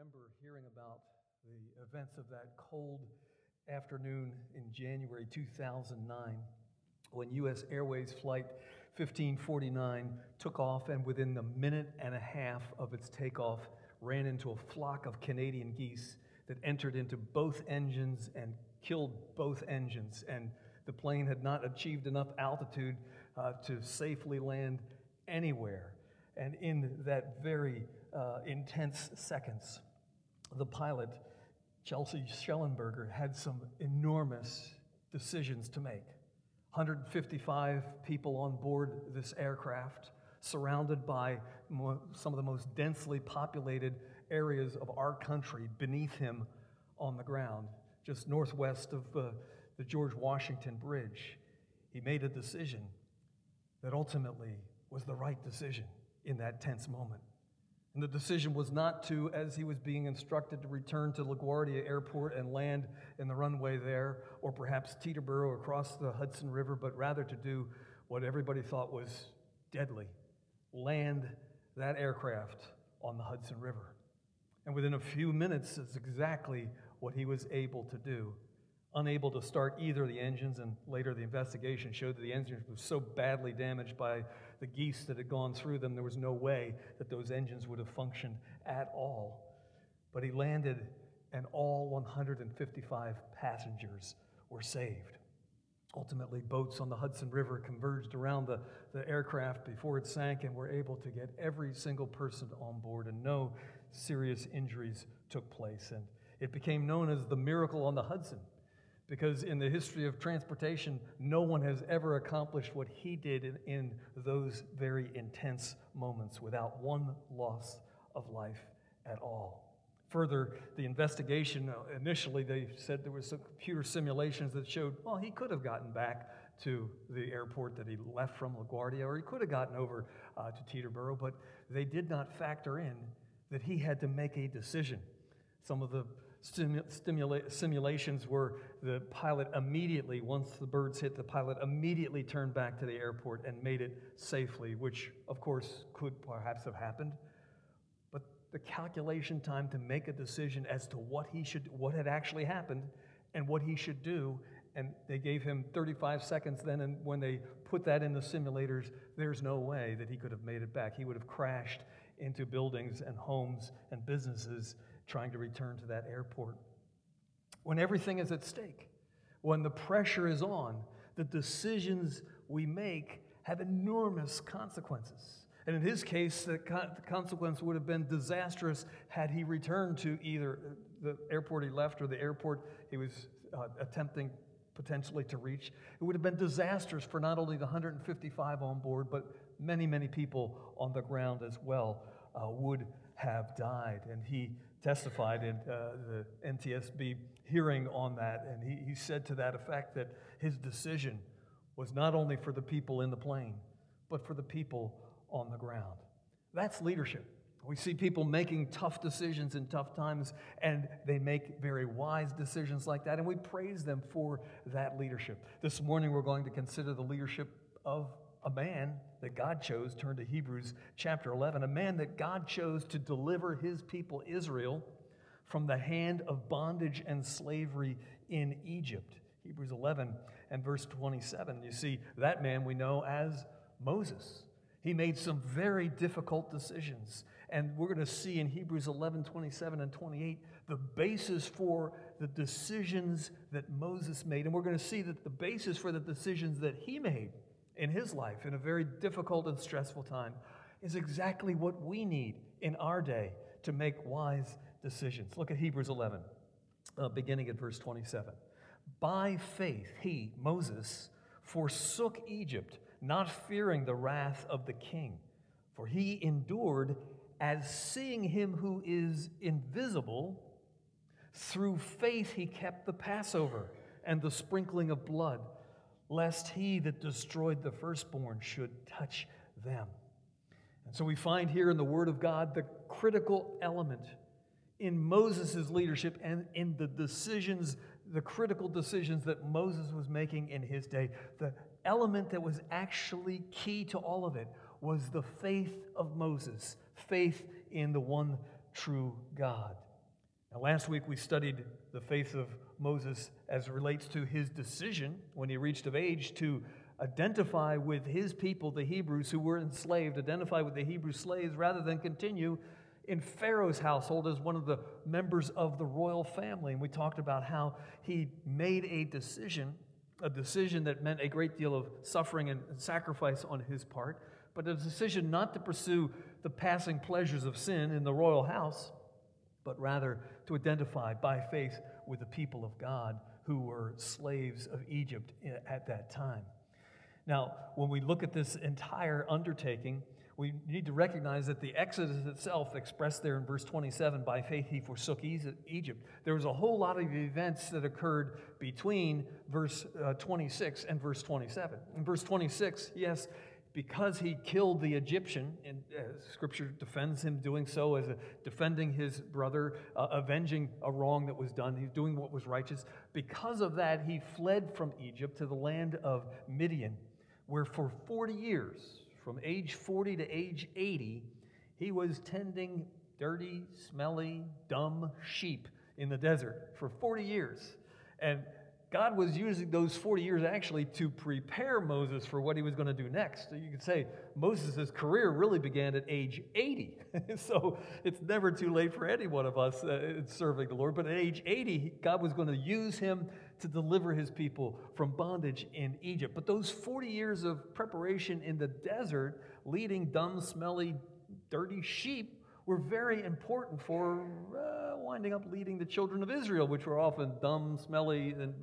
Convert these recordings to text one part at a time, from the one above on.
remember hearing about the events of that cold afternoon in January 2009 when U.S. Airways Flight 1549 took off and within the minute and a half of its takeoff ran into a flock of Canadian geese that entered into both engines and killed both engines. And the plane had not achieved enough altitude to safely land anywhere. And in that very intense seconds, the pilot, Chelsea Schellenberger, had some enormous decisions to make. 155 people on board this aircraft, surrounded by some of the most densely populated areas of our country beneath him on the ground, just northwest of the George Washington Bridge. He made a decision that ultimately was the right decision in that tense moment. And the decision was not to, as he was being instructed, to return to LaGuardia Airport and land in the runway there, or perhaps Teterboro across the Hudson River, but rather to do what everybody thought was deadly: land that aircraft on the Hudson River. And within a few minutes, that's exactly what he was able to do. Unable to start either of the engines, and later the investigation showed that the engines were so badly damaged by the geese that had gone through them, there was no way that those engines would have functioned at all. But he landed, and all 155 passengers were saved. Ultimately, boats on the Hudson River converged around the aircraft before it sank and were able to get every single person on board, and no serious injuries took place. And it became known as the Miracle on the Hudson, because in the history of transportation, no one has ever accomplished what he did in those very intense moments without one loss of life at all. Further, the investigation, initially they said there were some computer simulations that showed, well, he could have gotten back to the airport that he left from, LaGuardia, or he could have gotten over to Teterboro, but they did not factor in that he had to make a decision. Some of the simulations were the pilot immediately, once the birds hit, the pilot immediately turned back to the airport and made it safely, which of course could perhaps have happened. But the calculation time to make a decision as to what had actually happened and what he should do, and they gave him 35 seconds then, and when they put that in the simulators, there's no way that he could have made it back. He would have crashed into buildings and homes and businesses trying to return to that airport. When everything is at stake, when the pressure is on, the decisions we make have enormous consequences. And in his case, the consequence would have been disastrous had he returned to either the airport he left or the airport he was attempting potentially to reach. It would have been disastrous for not only the 155 on board, but many, many people on the ground as well would have died. And he testified in the NTSB hearing on that, and he said to that effect that his decision was not only for the people in the plane, but for the people on the ground. That's leadership. We see people making tough decisions in tough times, and they make very wise decisions like that, and we praise them for that leadership. This morning we're going to consider the leadership of a man that God chose. Turn to Hebrews chapter 11. A man that God chose to deliver his people Israel from the hand of bondage and slavery in Egypt. Hebrews 11 and verse 27. You see, that man we know as Moses. He made some very difficult decisions. And we're going to see in Hebrews 11, 27 and 28, the basis for the decisions that Moses made. And we're going to see that the basis for the decisions that he made in his life in a very difficult and stressful time is exactly what we need in our day to make wise decisions. Look at Hebrews 11, beginning at verse 27. By faith, he, Moses, forsook Egypt, not fearing the wrath of the king, for he endured as seeing him who is invisible. Through faith he kept the Passover and the sprinkling of blood, lest he that destroyed the firstborn should touch them. And so we find here in the Word of God the critical element in Moses' leadership and in the decisions, the critical decisions that Moses was making in his day. The element that was actually key to all of it was the faith of Moses, faith in the one true God. Now, last week we studied the faith of Moses as it relates to his decision when he reached of age to identify with his people, the Hebrews who were enslaved, identify with the Hebrew slaves rather than continue in Pharaoh's household as one of the members of the royal family. And we talked about how he made a decision that meant a great deal of suffering and sacrifice on his part, but a decision not to pursue the passing pleasures of sin in the royal house, but rather to identify by faith with the people of God who were slaves of Egypt at that time. Now, when we look at this entire undertaking, we need to recognize that the Exodus itself, expressed there in verse 27, by faith he forsook Egypt. There was a whole lot of events that occurred between verse 26 and verse 27. In verse 26, yes, because he killed the Egyptian, and Scripture defends him doing so as defending his brother, avenging a wrong that was done. He's doing what was righteous. Because of that, he fled from Egypt to the land of Midian, where for 40 years, from age 40 to age 80, he was tending dirty, smelly, dumb sheep in the desert for 40 years. And God was using those 40 years actually to prepare Moses for what he was going to do next. So you could say Moses' career really began at age 80. So it's never too late for any one of us serving the Lord. But at age 80, God was going to use him to deliver his people from bondage in Egypt. But those 40 years of preparation in the desert, leading dumb, smelly, dirty sheep, were very important for winding up leading the children of Israel, which were often dumb, smelly, and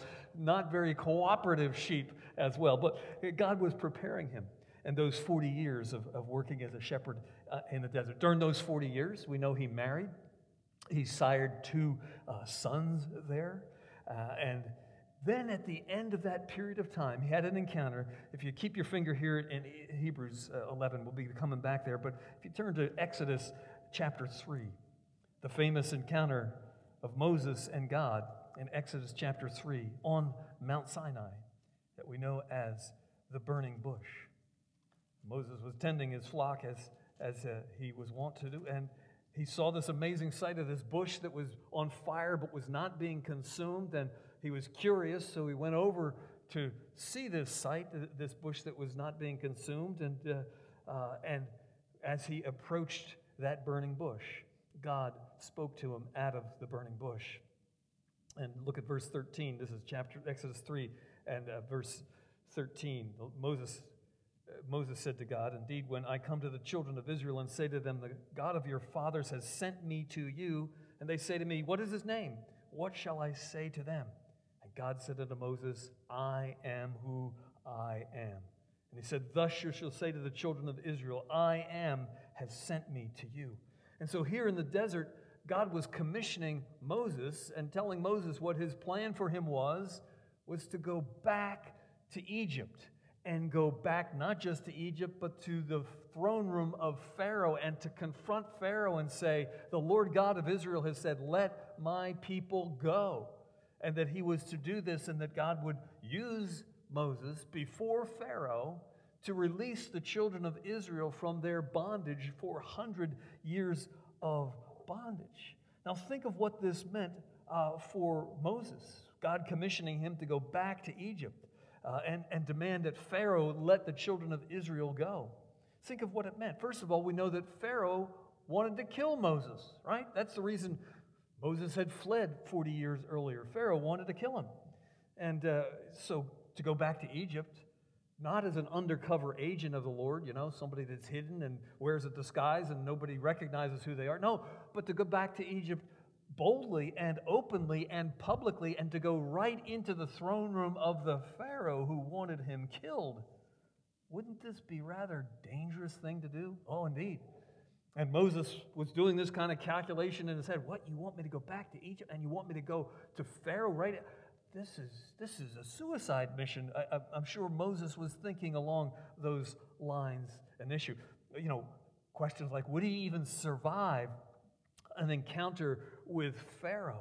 not very cooperative sheep as well. But God was preparing him. And those 40 years of working as a shepherd in the desert. During those 40 years, we know he married. He sired 2 sons there. And then at the end of that period of time, he had an encounter. If you keep your finger here in Hebrews 11, we'll be coming back there. But if you turn to Exodus chapter 3, the famous encounter of Moses and God in Exodus chapter 3 on Mount Sinai that we know as the burning bush. Moses was tending his flock as he was wont to do, and he saw this amazing sight of this bush that was on fire but was not being consumed, and he was curious, so he went over to see this sight, this bush that was not being consumed, and as he approached that burning bush, God spoke to him out of the burning bush. And look at verse 13. This is Exodus 3 and verse 13. Moses said to God, "Indeed, when I come to the children of Israel and say to them, the God of your fathers has sent me to you, and they say to me, what is his name? What shall I say to them?" And God said unto Moses, "I am who I am." And he said, "Thus you shall say to the children of Israel, I am has sent me to you." And so here in the desert, God was commissioning Moses and telling Moses what his plan for him was to go back to Egypt. And go back not just to Egypt, but to the throne room of Pharaoh, and to confront Pharaoh and say, the Lord God of Israel has said, let my people go. And that he was to do this, and that God would use Moses before Pharaoh to release the children of Israel from their bondage, 400 years of bondage. Now think of what this meant for Moses, God commissioning him to go back to Egypt. And demand that Pharaoh let the children of Israel go. Think of what it meant. First of all, we know that Pharaoh wanted to kill Moses, right? That's the reason Moses had fled 40 years earlier. Pharaoh wanted to kill him. And so to go back to Egypt, not as an undercover agent of the Lord, somebody that's hidden and wears a disguise and nobody recognizes who they are. No, but to go back to Egypt boldly and openly and publicly, and to go right into the throne room of the Pharaoh who wanted him killed. Wouldn't this be a rather dangerous thing to do? Oh, indeed. And Moses was doing this kind of calculation in his head. What, you want me to go back to Egypt and you want me to go to Pharaoh right? This is a suicide mission. I'm sure Moses was thinking along those lines an issue. Questions like, would he even survive an encounter with Pharaoh?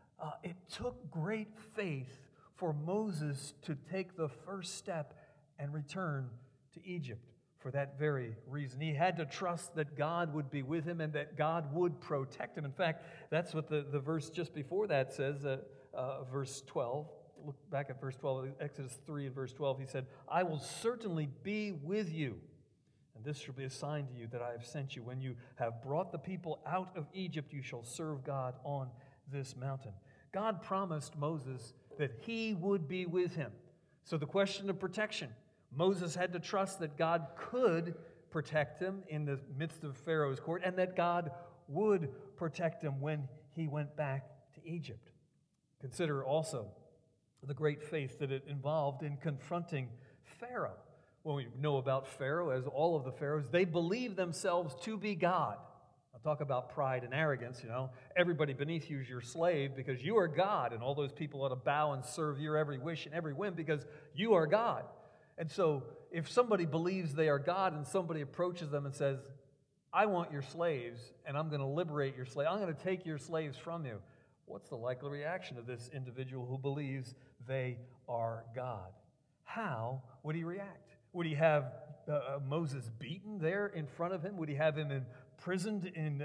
It took great faith for Moses to take the first step and return to Egypt. for that very reason. He had to trust that God would be with him and that God would protect him. In fact, that's what the verse just before that says, verse 12. Look back at verse 12, Exodus 3 and verse 12. He said, I will certainly be with you, and this shall be a sign to you that I have sent you. When you have brought the people out of Egypt, you shall serve God on this mountain. God promised Moses that he would be with him. So the question of protection, Moses had to trust that God could protect him in the midst of Pharaoh's court and that God would protect him when he went back to Egypt. Consider also the great faith that it involved in confronting Pharaoh. Well, we know about Pharaoh, as all of the pharaohs, they believe themselves to be God. I'll talk about pride and arrogance, Everybody beneath you is your slave because you are God, and all those people ought to bow and serve your every wish and every whim because you are God. And so if somebody believes they are God and somebody approaches them and says, I want your slaves and I'm going to liberate your slaves, I'm going to take your slaves from you, what's the likely reaction of this individual who believes they are God? How would he react? Would he have Moses beaten there in front of him? Would he have him imprisoned in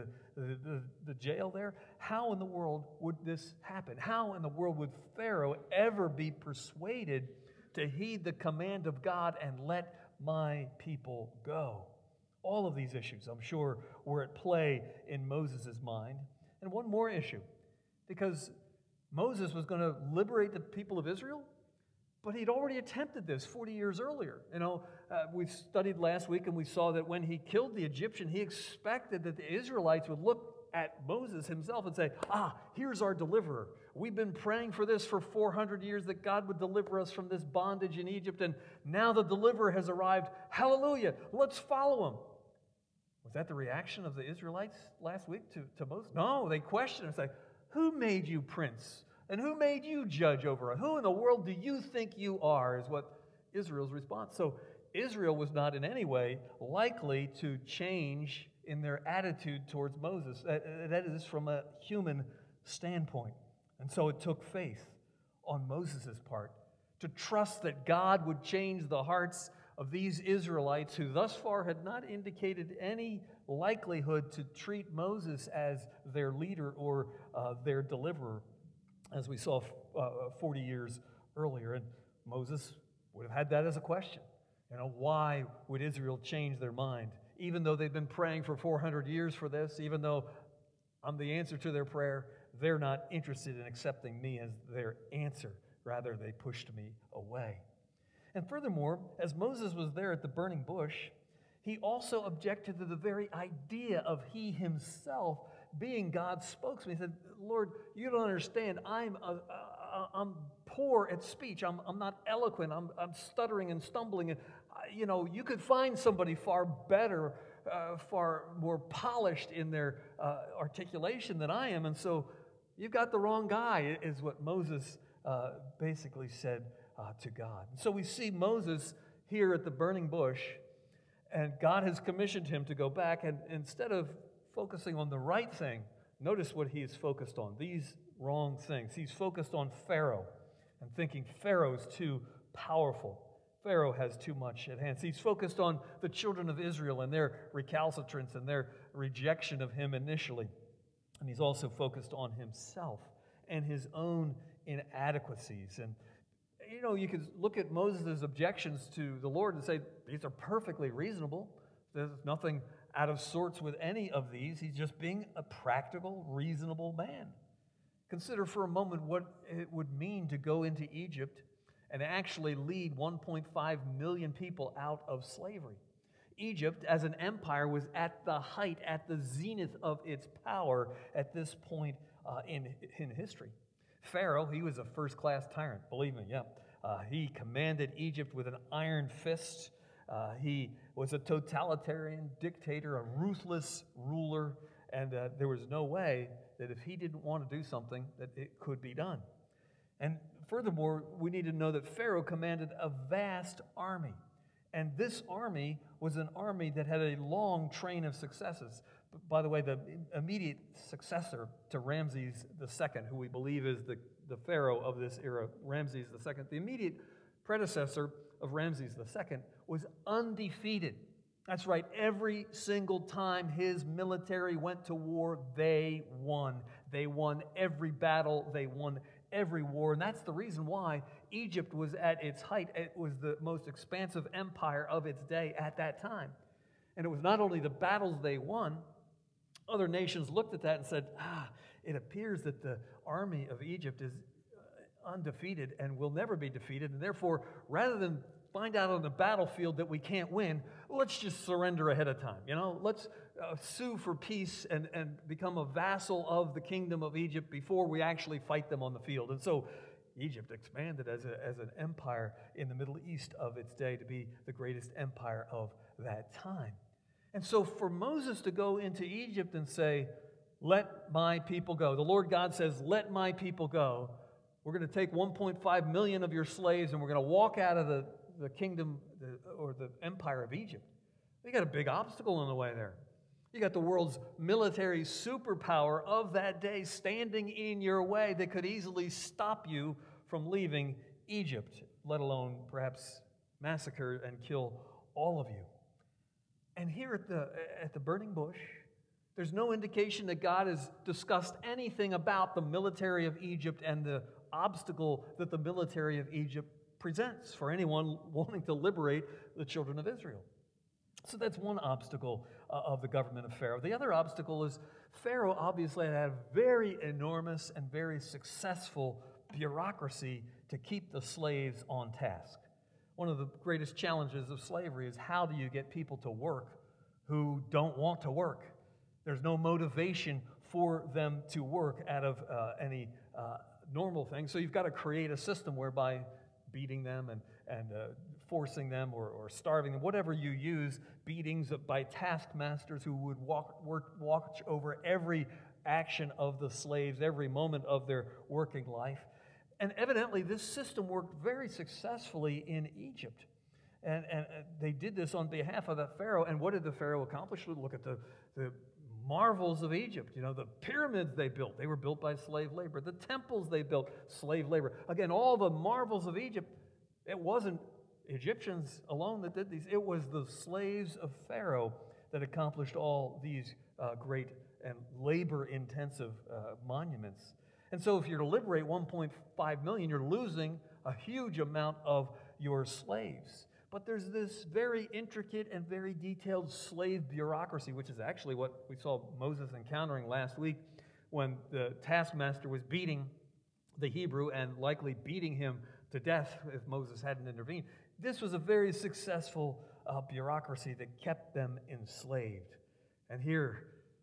the jail there? How in the world would this happen? How in the world would Pharaoh ever be persuaded to heed the command of God and let my people go? All of these issues, I'm sure, were at play in Moses' mind. And one more issue, because Moses was going to liberate the people of Israel, but he'd already attempted this 40 years earlier. We studied last week and we saw that when he killed the Egyptian, he expected that the Israelites would look at Moses himself and say, here's our deliverer. We've been praying for this for 400 years, that God would deliver us from this bondage in Egypt, and now the deliverer has arrived. Hallelujah, let's follow him. Was that the reaction of the Israelites last week to Moses? No, they questioned and say, who made you prince? And who made you judge over us? Who in the world do you think you are, is what Israel's response. So Israel was not in any way likely to change in their attitude towards Moses. That is from a human standpoint. And so it took faith on Moses' part to trust that God would change the hearts of these Israelites who thus far had not indicated any likelihood to treat Moses as their leader or their deliverer, as we saw 40 years earlier. And Moses would have had that as a question. Why would Israel change their mind? Even though they've been praying for 400 years for this, even though I'm the answer to their prayer, they're not interested in accepting me as their answer. Rather, they pushed me away. And furthermore, as Moses was there at the burning bush, he also objected to the very idea of he himself being God's spokesman. He said, Lord, you don't understand. I'm poor at speech. I'm not eloquent. I'm stuttering and stumbling. And, you could find somebody far better, far more polished in their articulation than I am. And so you've got the wrong guy, is what Moses basically said to God. And so we see Moses here at the burning bush, and God has commissioned him to go back, and instead of focusing on the right thing, notice what he is focused on, these wrong things. He's focused on Pharaoh and thinking Pharaoh's too powerful. Pharaoh has too much at hand. He's focused on the children of Israel and their recalcitrance and their rejection of him initially. And he's also focused on himself and his own inadequacies. And you could look at Moses' objections to the Lord and say, these are perfectly reasonable. There's nothing out of sorts with any of these. He's just being a practical, reasonable man. Consider for a moment what it would mean to go into Egypt and actually lead 1.5 million people out of slavery. Egypt, as an empire, was at the height, at the zenith of its power at this point in history. Pharaoh, he was a first-class tyrant, believe me, yeah. He commanded Egypt with an iron fist. He was a totalitarian dictator, a ruthless ruler, and there was no way that if he didn't want to do something, that it could be done. And furthermore, we need to know that Pharaoh commanded a vast army. And this army was an army that had a long train of successes. By the way, the immediate successor to Ramses II, who we believe is the Pharaoh of this era, Ramses II, the immediate predecessor of Ramses II, was undefeated. That's right, every single time his military went to war, they won. They won every battle, they won every war, and that's the reason why Egypt was at its height. It was the most expansive empire of its day at that time. And it was not only the battles they won, other nations looked at that and said, it appears that the army of Egypt is undefeated and will never be defeated, and therefore, rather than find out on the battlefield that we can't win, let's just surrender ahead of time. Let's sue for peace and become a vassal of the kingdom of Egypt before we actually fight them on the field. And so Egypt expanded as an empire in the Middle East of its day to be the greatest empire of that time. And so for Moses to go into Egypt and say, let my people go. The Lord God says, let my people go. We're going to take 1.5 million of your slaves and we're going to walk out of the kingdom or the empire of Egypt. You got a big obstacle in the way there. You got the world's military superpower of that day standing in your way that could easily stop you from leaving Egypt, let alone perhaps massacre and kill all of you. And here at the burning bush, there's no indication that God has discussed anything about the military of Egypt and the obstacle that the military of Egypt presents for anyone wanting to liberate the children of Israel. So that's one obstacle of the government of Pharaoh. The other obstacle is Pharaoh obviously had a very enormous and very successful bureaucracy to keep the slaves on task. One of the greatest challenges of slavery is how do you get people to work who don't want to work? There's no motivation for them to work out of any normal thing. So you've got to create a system whereby beating them and forcing them or starving them, whatever you use, beatings by taskmasters who would watch over every action of the slaves, every moment of their working life. And evidently this system worked very successfully in Egypt. And they did this on behalf of the Pharaoh. And what did the Pharaoh accomplish? Look at the marvels of Egypt. The pyramids they built, they were built by slave labor. The temples they built, slave labor. Again, all the marvels of Egypt, it wasn't Egyptians alone that did these. It was the slaves of Pharaoh that accomplished all these great and labor-intensive monuments. And so if you're to liberate 1.5 million, you're losing a huge amount of your slaves. But there's this very intricate and very detailed slave bureaucracy, which is actually what we saw Moses encountering last week when the taskmaster was beating the Hebrew and likely beating him to death if Moses hadn't intervened. This was a very successful bureaucracy that kept them enslaved. And here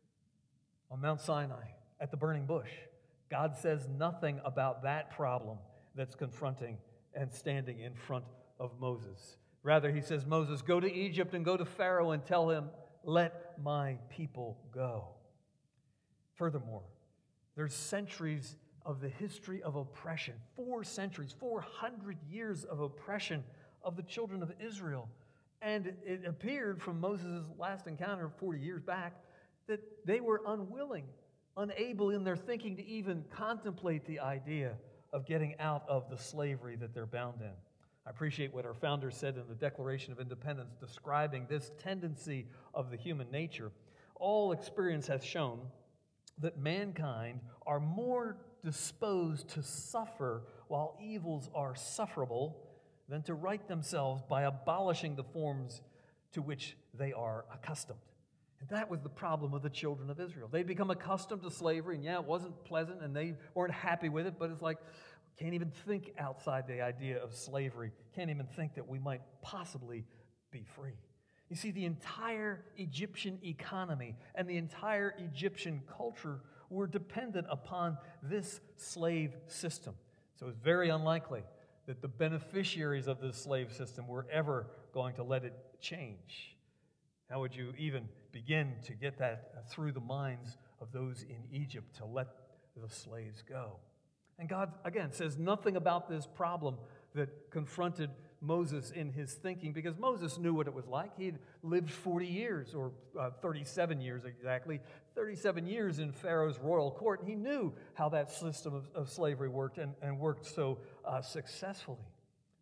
on Mount Sinai, at the burning bush, God says nothing about that problem that's confronting and standing in front of Moses. Rather, he says, Moses, go to Egypt and go to Pharaoh and tell him, let my people go. Furthermore, there's centuries of the history of oppression, 4 centuries, 400 years of oppression of the children of Israel. And it appeared from Moses' last encounter 40 years back that they were unwilling, unable in their thinking to even contemplate the idea of getting out of the slavery that they're bound in. I appreciate what our founders said in the Declaration of Independence describing this tendency of the human nature. All experience has shown that mankind are more disposed to suffer while evils are sufferable than to right themselves by abolishing the forms to which they are accustomed. And that was the problem with the children of Israel. They'd become accustomed to slavery, and yeah, it wasn't pleasant, and they weren't happy with it, but it's like, can't even think outside the idea of slavery. Can't even think that we might possibly be free. You see, the entire Egyptian economy and the entire Egyptian culture were dependent upon this slave system. So it's very unlikely that the beneficiaries of this slave system were ever going to let it change. How would you even begin to get that through the minds of those in Egypt to let the slaves go? And God, again, says nothing about this problem that confronted Moses in his thinking, because Moses knew what it was like. He'd lived 40 years, or 37 years exactly, 37 years in Pharaoh's royal court, and he knew how that system of slavery worked and worked so successfully.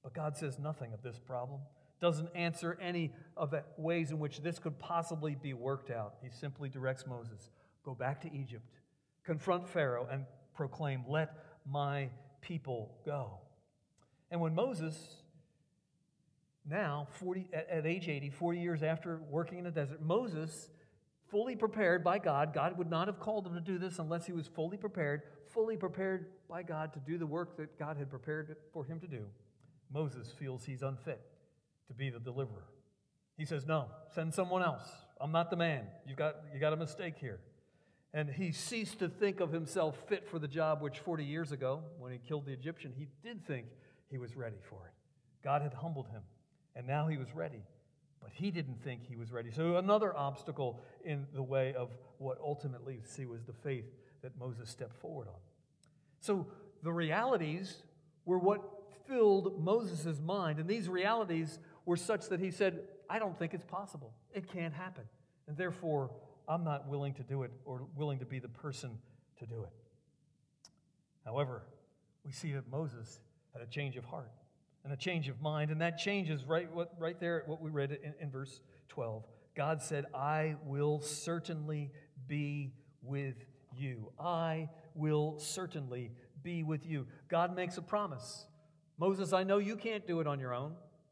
But God says nothing of this problem, doesn't answer any of the ways in which this could possibly be worked out. He simply directs Moses, go back to Egypt, confront Pharaoh, and proclaim, let my people go. And when Moses, now at age 80, 40 years after working in the desert, Moses, fully prepared by God, God would not have called him to do this unless he was fully prepared by God to do the work that God had prepared for him to do. Moses feels he's unfit to be the deliverer. He says, no, send someone else. I'm not the man. You got a mistake here. And he ceased to think of himself fit for the job, which 40 years ago, when he killed the Egyptian, he did think he was ready for it. God had humbled him, and now he was ready. But he didn't think he was ready. So another obstacle in the way of what ultimately was the faith that Moses stepped forward on. So the realities were what filled Moses' mind, and these realities were such that he said, I don't think it's possible. It can't happen. And therefore, I'm not willing to do it or willing to be the person to do it. However, we see that Moses had a change of heart and a change of mind, and that change is right there at what we read in verse 12. God said, I will certainly be with you. I will certainly be with you. God makes a promise. Moses, I know you can't do it on your own.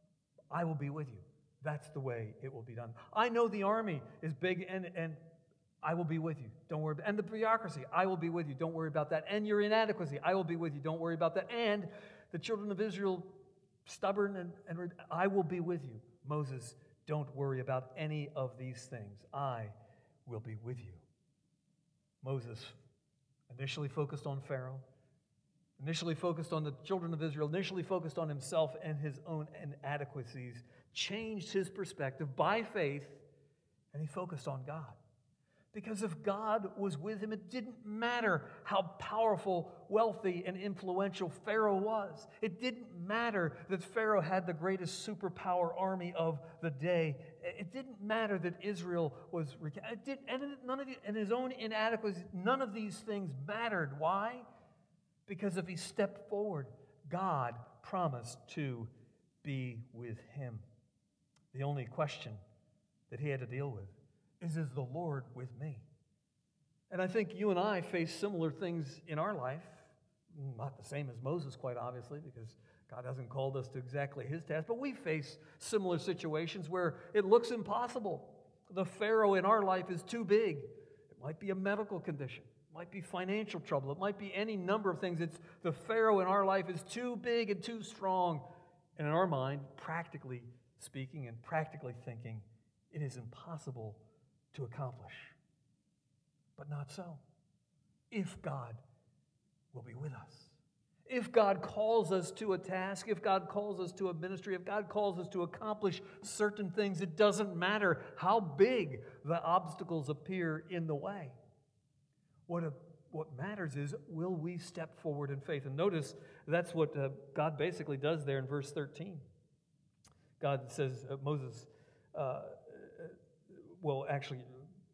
I will be with you. That's the way it will be done. I know the army is big, and I will be with you. Don't worry. And the bureaucracy, I will be with you. Don't worry about that. And your inadequacy, I will be with you. Don't worry about that. And the children of Israel, stubborn, and I will be with you. Moses, don't worry about any of these things. I will be with you. Moses initially focused on Pharaoh, initially focused on the children of Israel, initially focused on himself and his own inadequacies, changed his perspective by faith, and he focused on God. Because if God was with him, it didn't matter how powerful, wealthy, and influential Pharaoh was. It didn't matter that Pharaoh had the greatest superpower army of the day. It didn't matter that Israel was... and his own inadequacies, none of these things mattered. Why? Because if he stepped forward, God promised to be with him. The only question that he had to deal with is the Lord with me? And I think you and I face similar things in our life. Not the same as Moses, quite obviously, because God hasn't called us to exactly his task, but we face similar situations where it looks impossible. The Pharaoh in our life is too big. It might be a medical condition. It might be financial trouble. It might be any number of things. It's the Pharaoh in our life is too big and too strong. And in our mind, practically speaking and practically thinking, it is impossible to accomplish. But not so. If God will be with us. If God calls us to a task, if God calls us to a ministry, if God calls us to accomplish certain things, it doesn't matter how big the obstacles appear in the way. What matters is, will we step forward in faith? And notice that's what God basically does there in verse 13. God says, Moses, actually,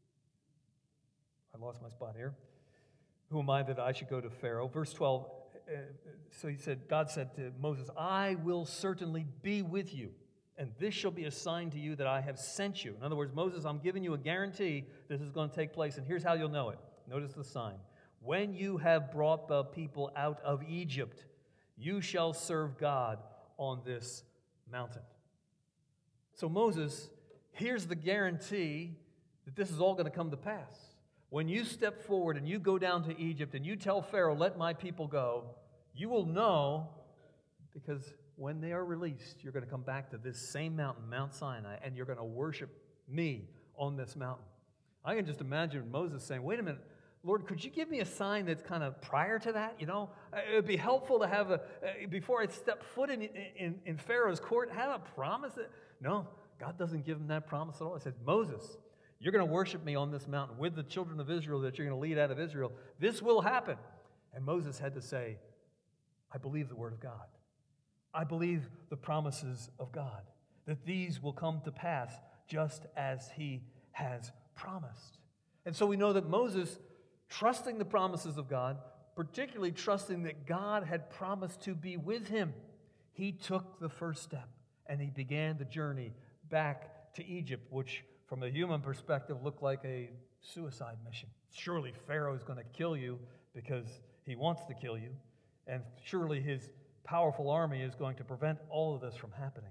I lost my spot here. Who am I that I should go to Pharaoh? Verse 12, God said to Moses, I will certainly be with you, and this shall be a sign to you that I have sent you. In other words, Moses, I'm giving you a guarantee this is going to take place, and here's how you'll know it. Notice the sign. When you have brought the people out of Egypt, you shall serve God on this mountain. So Moses, here's the guarantee that this is all going to come to pass. When you step forward and you go down to Egypt and you tell Pharaoh, let my people go, you will know, because when they are released, you're going to come back to this same mountain, Mount Sinai, and you're going to worship me on this mountain. I can just imagine Moses saying, wait a minute, Lord, could you give me a sign that's kind of prior to that? You know, it would be helpful to have before I step foot in Pharaoh's court, have a promise. No, God doesn't give him that promise at all. He says, Moses, you're going to worship me on this mountain with the children of Israel that you're going to lead out of Israel. This will happen. And Moses had to say, I believe the word of God. I believe the promises of God, that these will come to pass just as he has promised. And so we know that Moses, trusting the promises of God, particularly trusting that God had promised to be with him, he took the first step and he began the journey back to Egypt, which from a human perspective looked like a suicide mission. Surely Pharaoh is going to kill you because he wants to kill you, and surely his powerful army is going to prevent all of this from happening.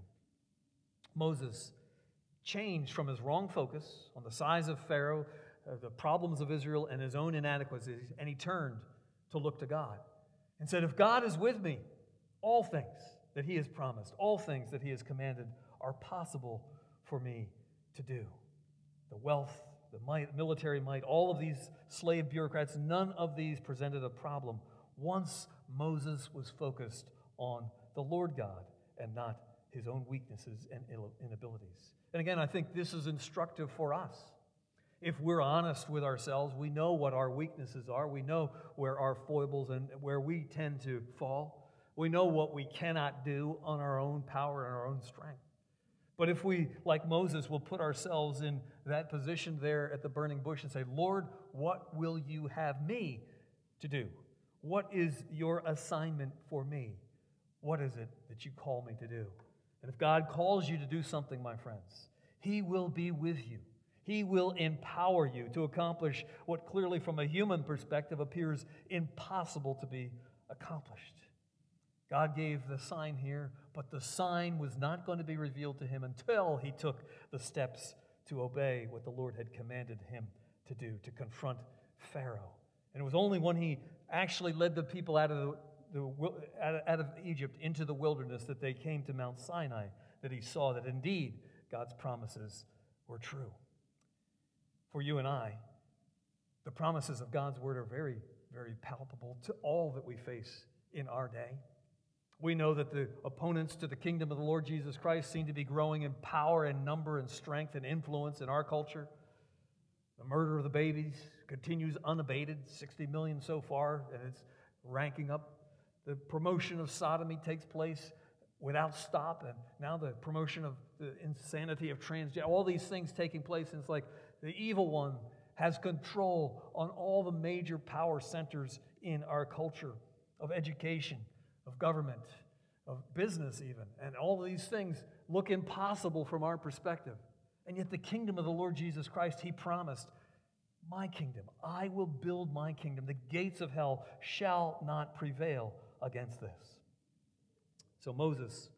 Moses changed from his wrong focus on the size of Pharaoh, the problems of Israel, and his own inadequacies, and he turned to look to God and said, if God is with me, all things that he has promised, all things that he has commanded are possible for me to do. The wealth, the might, military might, all of these slave bureaucrats, none of these presented a problem once Moses was focused on the Lord God and not his own weaknesses and inabilities. And again, I think this is instructive for us. If we're honest with ourselves, we know what our weaknesses are. We know where our foibles and where we tend to fall. We know what we cannot do on our own power and our own strength. But if we, like Moses, will put ourselves in that position there at the burning bush and say, Lord, what will you have me to do? What is your assignment for me? What is it that you call me to do? And if God calls you to do something, my friends, he will be with you. He will empower you to accomplish what clearly from a human perspective appears impossible to be accomplished. God gave the sign here, but the sign was not going to be revealed to him until he took the steps to obey what the Lord had commanded him to do, to confront Pharaoh. And it was only when he actually led the people out of Egypt into the wilderness that they came to Mount Sinai that he saw that indeed God's promises were true. For you and I, the promises of God's word are very, very palpable to all that we face in our day. We know that the opponents to the kingdom of the Lord Jesus Christ seem to be growing in power and number and strength and influence in our culture. The murder of the babies continues unabated, 60 million so far, and it's ranking up. The promotion of sodomy takes place without stop, and now the promotion of the insanity of transgender, all these things taking place, and it's like the evil one has control on all the major power centers in our culture, of education, of government, of business even. And all of these things look impossible from our perspective. And yet the kingdom of the Lord Jesus Christ, he promised, my kingdom, I will build my kingdom. The gates of hell shall not prevail against this. So Moses,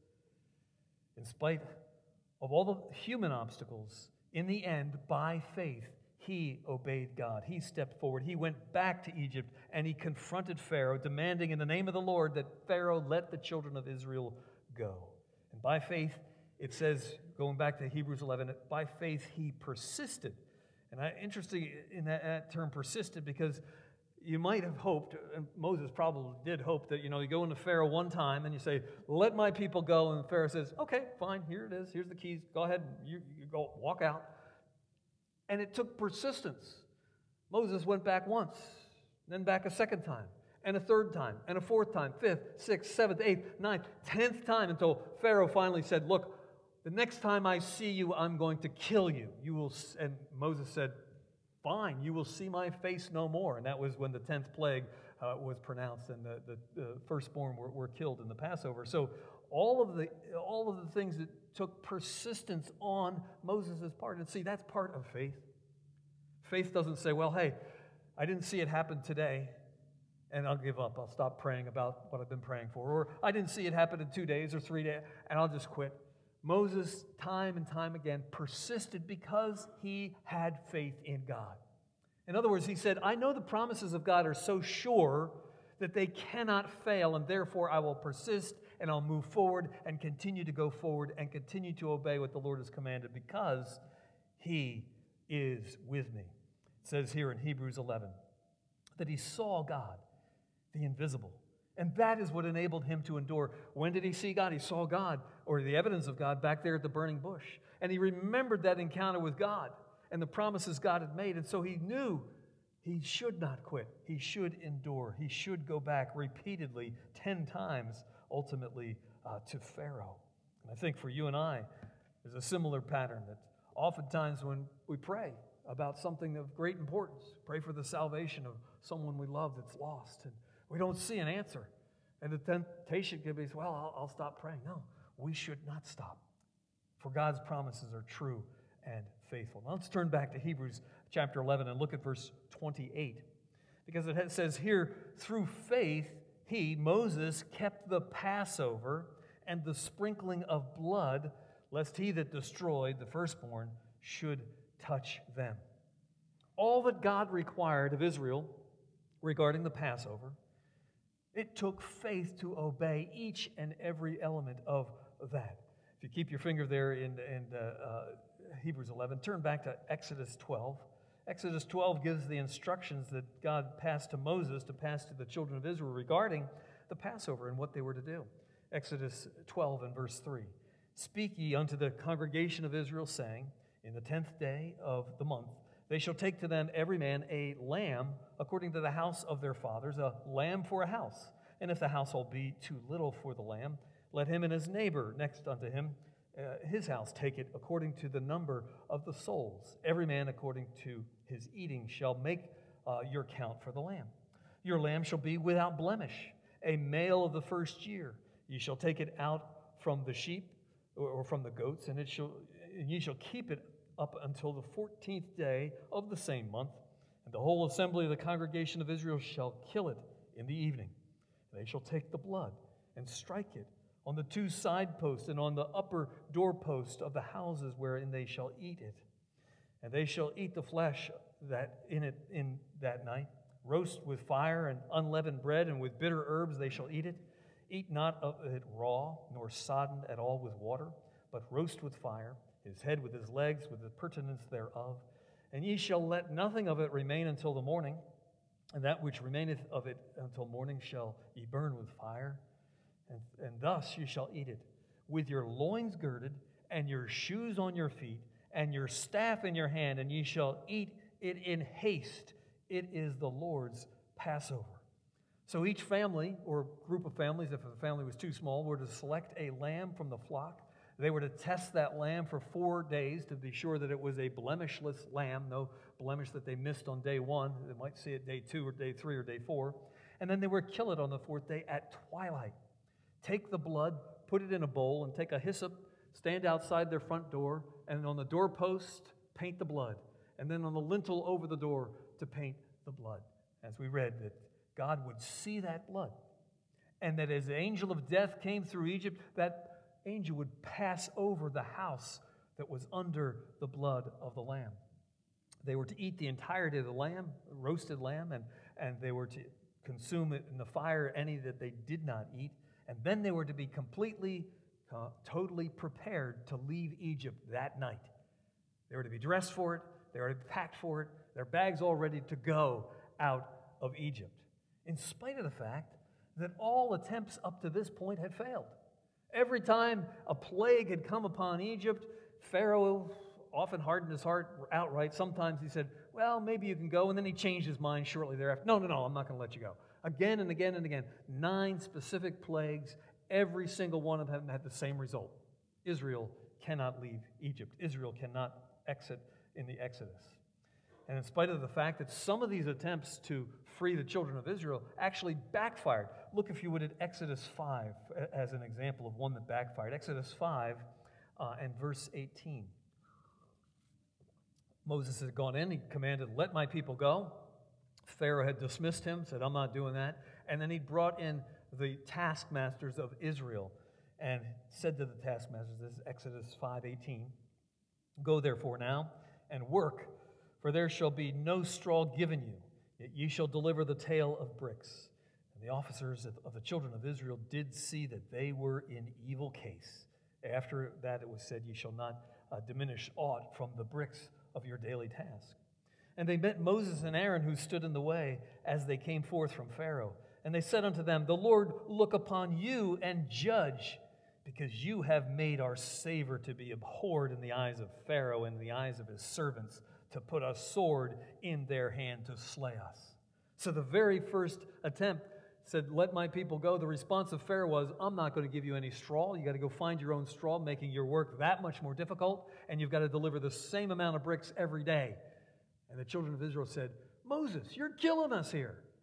in spite of all the human obstacles, in the end, by faith, he obeyed God. He stepped forward. He went back to Egypt and he confronted Pharaoh, demanding in the name of the Lord that Pharaoh let the children of Israel go. And by faith, it says, going back to Hebrews 11, by faith he persisted. And interesting in that term persisted, because you might have hoped, and Moses probably did hope, that, you go into Pharaoh one time and you say, let my people go. And Pharaoh says, okay, fine, here it is. Here's the keys. Go ahead. You go, walk out. And it took persistence. Moses went back once, then back a second time, and a third time, and a fourth time, fifth, sixth, seventh, eighth, ninth, 10th time, until Pharaoh finally said, look, the next time I see you, I'm going to kill you. And Moses said, fine, you will see my face no more. And that was when the 10th plague was pronounced and the firstborn were killed in the Passover. So all of the things that took persistence on Moses' part. And see, that's part of faith. Faith doesn't say, well, hey, I didn't see it happen today, and I'll give up. I'll stop praying about what I've been praying for. Or I didn't see it happen in 2 days or 3 days, and I'll just quit. Moses, time and time again, persisted because he had faith in God. In other words, he said, I know the promises of God are so sure that they cannot fail, and therefore I will persist, and I'll move forward and continue to go forward and continue to obey what the Lord has commanded, because he is with me. It says here in Hebrews 11 that he saw God, the invisible. And that is what enabled him to endure. When did he see God? He saw God, or the evidence of God, back there at the burning bush. And he remembered that encounter with God and the promises God had made. And so he knew he should not quit. He should endure. He should go back repeatedly, 10 times, ultimately, to Pharaoh. And I think for you and I, there's a similar pattern that oftentimes when we pray about something of great importance, pray for the salvation of someone we love that's lost, and we don't see an answer. And the temptation could be, well, I'll stop praying. No, we should not stop. For God's promises are true and faithful. Now let's turn back to Hebrews chapter 11 and look at verse 28. Because it says here, through faith, he, Moses, kept the Passover and the sprinkling of blood, lest he that destroyed the firstborn should touch them. All that God required of Israel regarding the Passover, it took faith to obey each and every element of that. If you keep your finger there in Hebrews 11, turn back to Exodus 12. Exodus 12 gives the instructions that God passed to Moses to pass to the children of Israel regarding the Passover and what they were to do. Exodus 12 and verse 3. Speak ye unto the congregation of Israel, saying, in the 10th day of the month, they shall take to them every man a lamb according to the house of their fathers, a lamb for a house. And if the household be too little for the lamb, let him and his neighbor next unto him, his house, take it according to the number of the souls. Every man according to his eating shall make your count for the lamb. Your lamb shall be without blemish, a male of the first year. Ye shall take it out from the sheep or from the goats, and ye shall keep it up until the 14th day of the same month, and the whole assembly of the congregation of Israel shall kill it in the evening. They shall take the blood and strike it on the two side posts and on the upper doorpost of the houses wherein they shall eat it. And they shall eat the flesh that in that night, roast with fire and unleavened bread, and with bitter herbs they shall eat it. Eat not of it raw, nor sodden at all with water, but roast with fire, his head with his legs, with the purtenance thereof. And ye shall let nothing of it remain until the morning, and that which remaineth of it until morning shall ye burn with fire. And thus ye shall eat it, with your loins girded, and your shoes on your feet, and your staff in your hand, and ye shall eat it in haste. It is the Lord's Passover. So each family, or group of families, if the family was too small, were to select a lamb from the flock. They were to test that lamb for 4 days to be sure that it was a blemishless lamb, no blemish that they missed on day 1. They might see it day 2 or day 3 or day 4. And then they were to kill it on the 4th day at twilight. Take the blood, put it in a bowl, and take a hyssop, stand outside their front door, and on the doorpost, paint the blood. And then on the lintel over the door to paint the blood. As we read, that God would see that blood. And that as the angel of death came through Egypt, that angel would pass over the house that was under the blood of the lamb. They were to eat the entirety of the lamb, roasted lamb, and they were to consume it in the fire, any that they did not eat. And then they were to be completely, totally prepared to leave Egypt that night. They were to be dressed for it. They were to be packed for it. Their bags all ready to go out of Egypt. In spite of the fact that all attempts up to this point had failed. Every time a plague had come upon Egypt, Pharaoh often hardened his heart outright. Sometimes he said, well, maybe you can go, and then he changed his mind shortly thereafter. No, I'm not going to let you go. Again and again and again, 9 specific plagues, every single one of them had the same result. Israel cannot leave Egypt. Israel cannot exit in the Exodus. And in spite of the fact that some of these attempts to free the children of Israel actually backfired. Look, if you would, at Exodus 5 as an example of one that backfired. Exodus 5 and verse 18. Moses had gone in, he commanded, let my people go. Pharaoh had dismissed him, said, I'm not doing that. And then he brought in the taskmasters of Israel and said to the taskmasters, this is Exodus 5:18, go therefore now and work, for there shall be no straw given you, yet ye shall deliver the tale of bricks. And the officers of the children of Israel did see that they were in evil case. After that it was said, ye shall not diminish aught from the bricks of your daily task. And they met Moses and Aaron, who stood in the way as they came forth from Pharaoh. And they said unto them, the Lord look upon you and judge, because you have made our savor to be abhorred in the eyes of Pharaoh and in the eyes of his servants, to put a sword in their hand to slay us. So the very first attempt said, let my people go. The response of Pharaoh was, I'm not going to give you any straw. You got to go find your own straw, making your work that much more difficult, and you've got to deliver the same amount of bricks every day. And the children of Israel said, Moses, you're killing us here.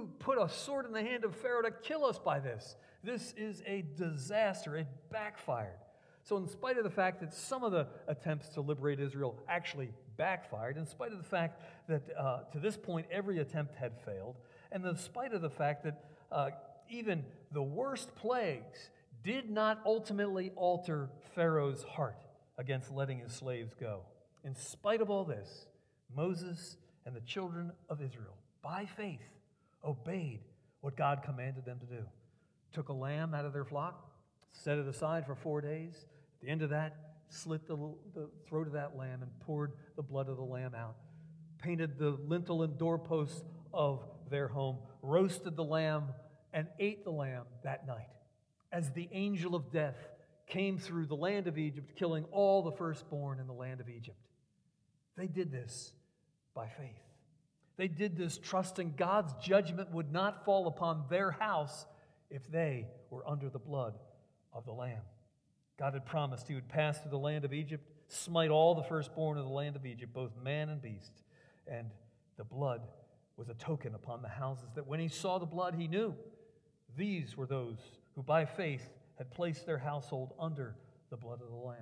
You put a sword in the hand of Pharaoh to kill us by this. This is a disaster. It backfired. So in spite of the fact that some of the attempts to liberate Israel actually backfired, in spite of the fact that to this point every attempt had failed, and in spite of the fact that even the worst plagues did not ultimately alter Pharaoh's heart against letting his slaves go. In spite of all this, Moses and the children of Israel, by faith, obeyed what God commanded them to do. Took a lamb out of their flock, set it aside for 4 days. At the end of that, slit the throat of that lamb and poured the blood of the lamb out. Painted the lintel and doorposts of their home, roasted the lamb, and ate the lamb that night. As the angel of death came through the land of Egypt, killing all the firstborn in the land of Egypt. They did this by faith. They did this trusting God's judgment would not fall upon their house if they were under the blood of the Lamb. God had promised He would pass through the land of Egypt, smite all the firstborn of the land of Egypt, both man and beast. And the blood was a token upon the houses that when He saw the blood, He knew these were those who by faith had placed their household under the blood of the Lamb.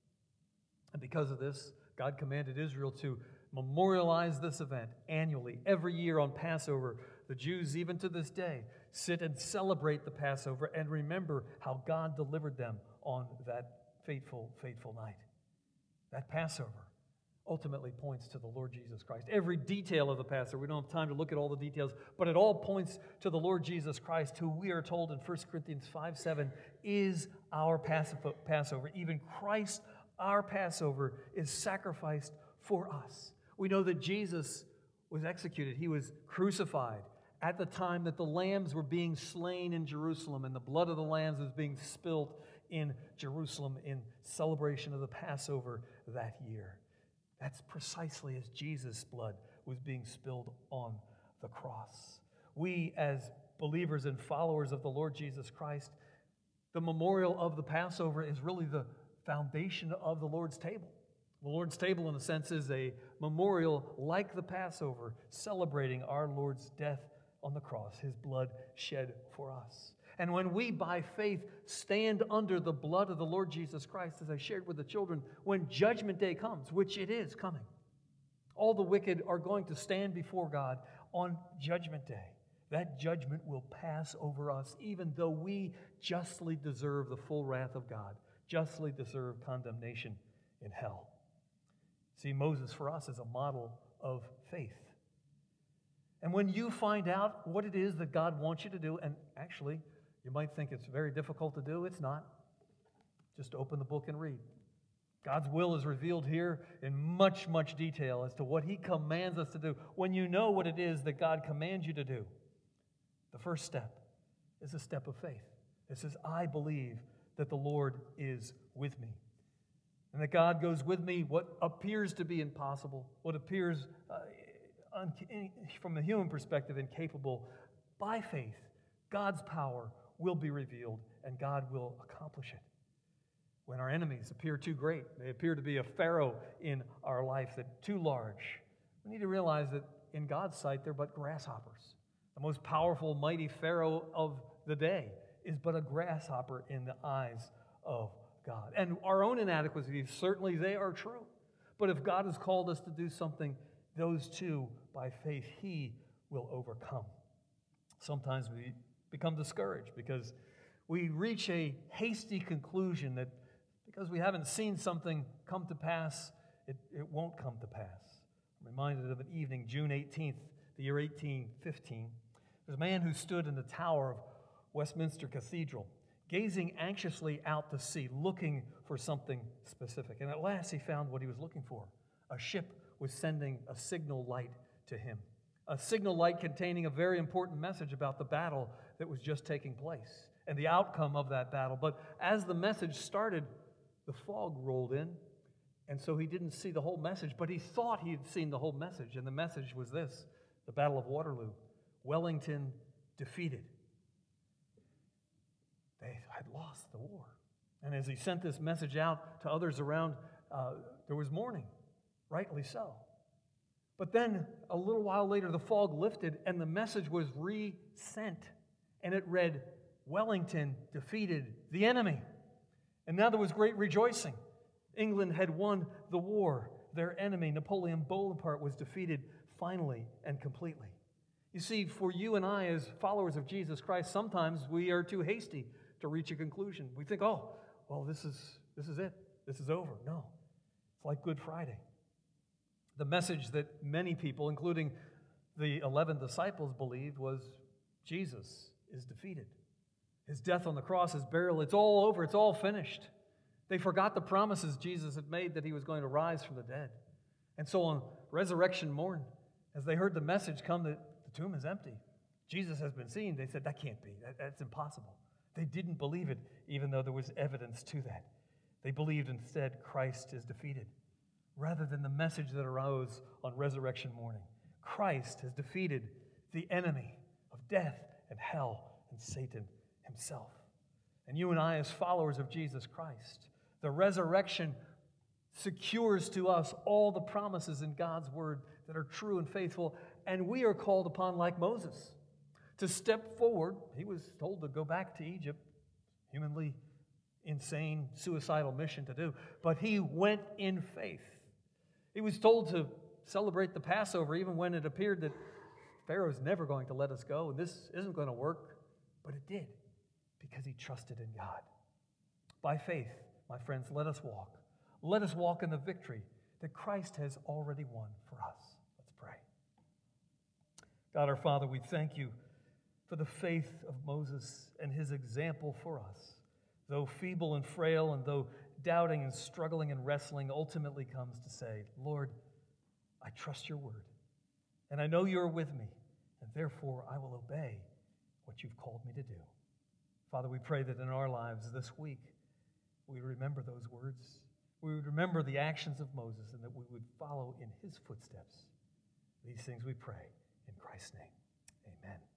And because of this, God commanded Israel to memorialize this event annually. Every year on Passover, the Jews, even to this day, sit and celebrate the Passover and remember how God delivered them on that fateful night. That Passover ultimately points to the Lord Jesus Christ. Every detail of the Passover, we don't have time to look at all the details, but it all points to the Lord Jesus Christ, who we are told in 1 Corinthians 5:7 is our Passover. Even Christ, our Passover, is sacrificed for us. We know that Jesus was executed. He was crucified at the time that the lambs were being slain in Jerusalem, and the blood of the lambs was being spilled in Jerusalem in celebration of the Passover that year. That's precisely as Jesus' blood was being spilled on the cross. We, as believers and followers of the Lord Jesus Christ, the memorial of the Passover is really the foundation of the Lord's table. The Lord's table, in a sense, is a memorial like the Passover, celebrating our Lord's death on the cross, His blood shed for us. And when we, by faith, stand under the blood of the Lord Jesus Christ, as I shared with the children, when Judgment Day comes, which it is coming, all the wicked are going to stand before God on Judgment Day. That judgment will pass over us, even though we justly deserve the full wrath of God, justly deserve condemnation in hell. See, Moses for us is a model of faith. And when you find out what it is that God wants you to do, and actually, you might think it's very difficult to do. It's not. Just open the book and read. God's will is revealed here in much, much detail as to what He commands us to do. When you know what it is that God commands you to do, the first step is a step of faith. It says, I believe that the Lord is with me. And that God goes with me, what appears to be impossible, what appears from a human perspective incapable, by faith, God's power will be revealed and God will accomplish it. When our enemies appear too great, they appear to be a Pharaoh in our life, that too large, we need to realize that in God's sight they're but grasshoppers. The most powerful, mighty Pharaoh of the day is but a grasshopper in the eyes of God. And our own inadequacies, certainly they are true. But if God has called us to do something, those two, by faith, He will overcome. Sometimes we become discouraged because we reach a hasty conclusion that because we haven't seen something come to pass, it won't come to pass. I'm reminded of an evening, June 18th, the year 1815. There's a man who stood in the tower of Westminster Cathedral, gazing anxiously out to sea, looking for something specific. And at last he found what he was looking for. A ship was sending a signal light to him. A signal light containing a very important message about the battle that was just taking place and the outcome of that battle. But as the message started, the fog rolled in, and so he didn't see the whole message, but he thought he had seen the whole message, and the message was this: the Battle of Waterloo, Wellington defeated. They had lost the war. And as he sent this message out to others around, there was mourning, rightly so. But then, a little while later, the fog lifted and the message was resent. And it read, Wellington defeated the enemy. And now there was great rejoicing. England had won the war. Their enemy, Napoleon Bonaparte, was defeated finally and completely. You see, for you and I, as followers of Jesus Christ, sometimes we are too hasty to reach a conclusion. We think, oh, well, this is it. This is over. No. It's like Good Friday. The message that many people, including the 11 disciples, believed was Jesus is defeated. His death on the cross, his burial, it's all over. It's all finished. They forgot the promises Jesus had made that he was going to rise from the dead. And so on resurrection morn, as they heard the message come that the tomb is empty, Jesus has been seen, they said, that can't be. That's impossible. They didn't believe it, even though there was evidence to that. They believed instead Christ is defeated, rather than the message that arose on resurrection morning. Christ has defeated the enemy of death and hell and Satan himself. And you and I, as followers of Jesus Christ, the resurrection secures to us all the promises in God's word that are true and faithful, and we are called upon, like Moses, to step forward. He was told to go back to Egypt, humanly insane, suicidal mission to do, but he went in faith. He was told to celebrate the Passover even when it appeared that Pharaoh's never going to let us go and this isn't going to work, but it did because he trusted in God. By faith, my friends, let us walk. Let us walk in the victory that Christ has already won for us. Let's pray. God our Father, we thank you for the faith of Moses and his example for us. Though feeble and frail, and though doubting and struggling and wrestling, ultimately comes to say, Lord, I trust your word, and I know you're with me, and therefore I will obey what you've called me to do. Father, we pray that in our lives this week, we remember those words. We would remember the actions of Moses, and that we would follow in his footsteps. These things we pray in Christ's name. Amen.